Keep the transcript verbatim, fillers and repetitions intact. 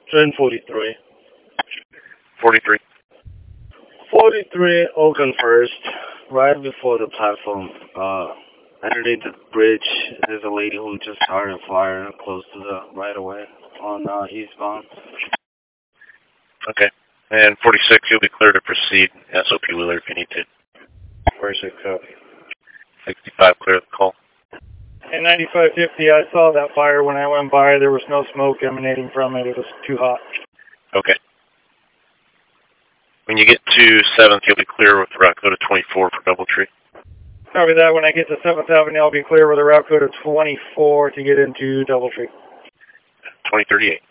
Train forty-three. forty-three. forty-three Oakland First, right before the platform. Uh, underneath the bridge, there's a lady who just started a fire close to the right of way on uh, eastbound. Okay. And forty-six, you'll be clear to proceed. S O P Wheeler if you need to. forty-six copy. sixty-five, clear the call. And ninety-five fifty, I saw that fire when I went by. There was no smoke emanating from it. It was too hot. Okay. When you get to seventh, you'll be clear with route code of twenty-four for Doubletree. Copy that. When I get to seventh Avenue, I'll be clear with a route code of twenty-four to get into Doubletree. twenty thirty-eight.